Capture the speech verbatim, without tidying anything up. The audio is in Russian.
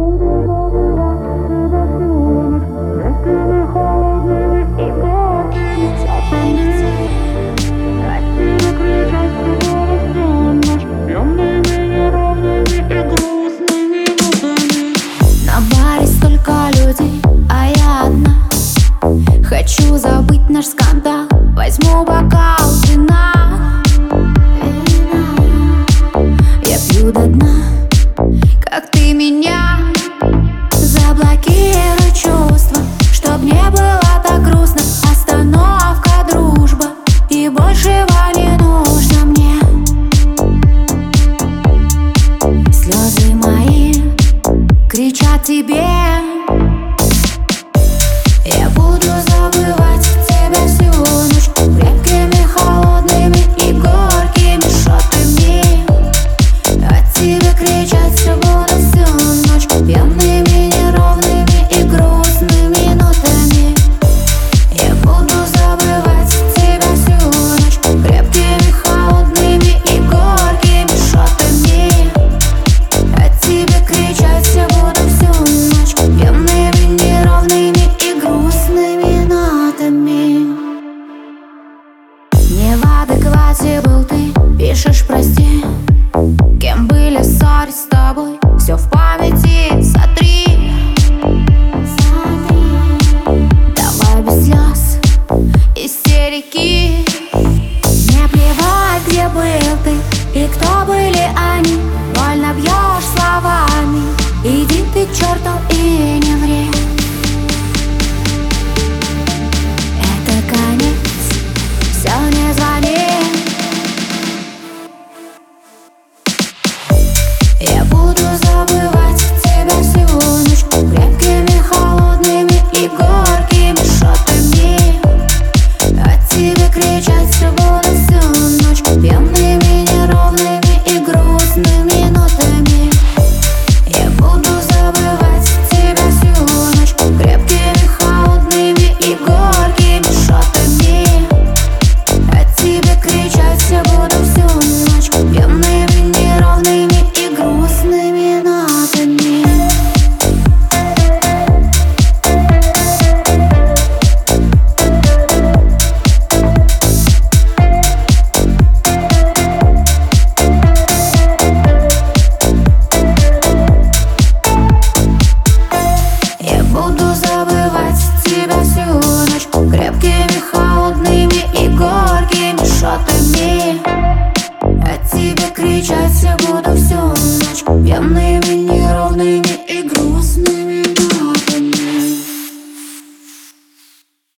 Хочу забыть наш скандал, возьму бокал вина. Я пью до дна, как ты меня. Заблокируй чувства, чтоб не было так грустно. Остановка, дружба, и большего не нужно мне. Слезы мои кричат тебе. Я буду забывать тебя всю ночь крепкими, холодными и горькими шотами. От тебя кричать все буду всю ночь пьяными, неровными и грустными нотами. Я буду забывать тебя всю ночь крепкими, холодными и горькими шотами. От тебя кричать все буду всю ночь пьяными, неровными и грустными нотами. Не в адеквате был ты, пишешь прости. Кем были ссоры с тобой, все в памяти сотри. Давай без слез, истерики. Не плевать, где был ты и кто были они. Больно бьешь словами, иди ты к черту и не ври. Это конец, все, не звони. Я буду забывать тебя всю ночь крепкими, холодными и горькими шотами. От тебя кричать все буду всю ночь пьяными, неровными и грустными нотами. Я буду забывать тебя всю ночь крепкими, холодными и горькими шотами. От тебя кричать все буду всю ночь пьяными, неровными и грустными нотами. Я буду забывать тебя всю ночь крепкими, холодными и горькими шотами. От тебя кричать я буду всю ночь пьяными, неровными